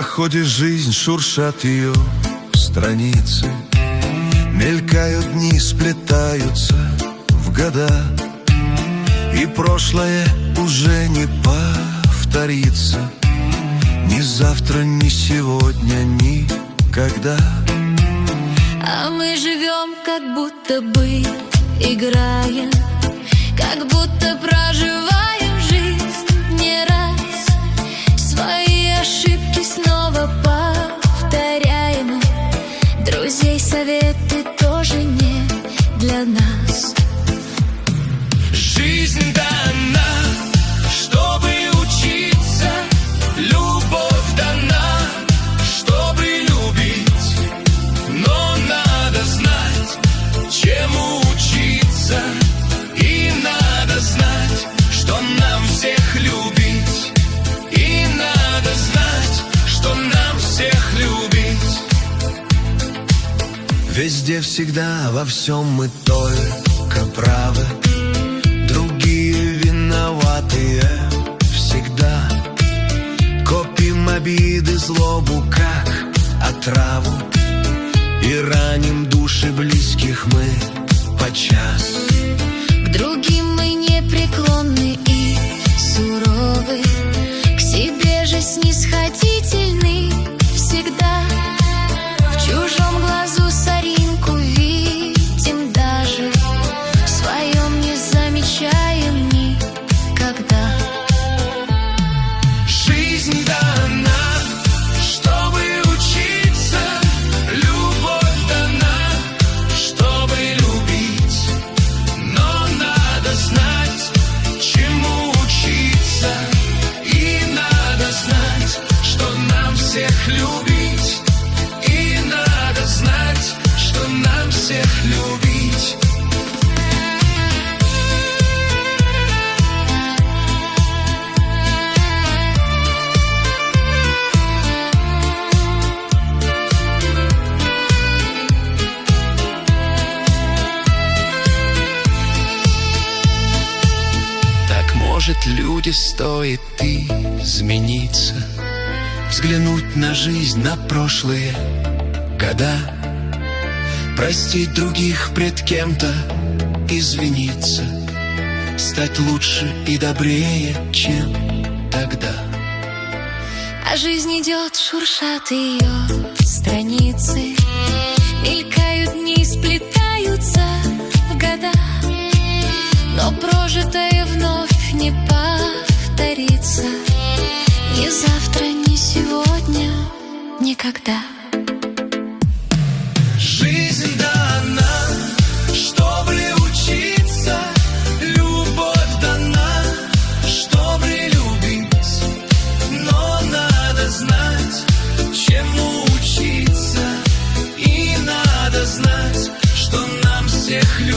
проходит жизнь, шуршат ее страницы, мелькают дни, сплетаются в года, и прошлое уже не повторится. Ни завтра, ни сегодня, никогда. А мы живем, как будто бы играем, как будто проживаем жизнь не раз. Свои ошибки снова повторяем. Друзей советы тоже не для нас. Жизнь дана, чтобы учиться, любовь дана, чтобы любить. Но надо знать, чему учиться, и надо знать, что нам всех любить, и надо знать, что нам всех любить. Везде, всегда, во всем мы только правы, другие виноватые всегда. Копим обиды, злобу, как отраву, и раним души близких мы подчас. К другим мы непреклонны и суровы, к себе же снисходительны всегда. В чужом глазу соринку видим даже, в своем не замечаем никогда. Жизнь дана, чтобы учиться, любовь дана, чтобы любить. Но надо знать, чему учиться, и надо знать, что нам всех любить, и надо знать, что нам всех любить. Так, может, люди, стоит измениться, взглянуть на жизнь, на прошлые года, простить других, пред кем-то извиниться, стать лучше и добрее, чем тогда. А жизнь идет, шуршат ее страницы, мелькают дни, сплетаются в года, но прожитое вновь не повторится. Ни завтра, ни сегодня, никогда. Жизнь дана, чтобы учиться, любовь дана, чтобы любить. Но надо знать, чему учиться, и надо знать, что нам всех любить.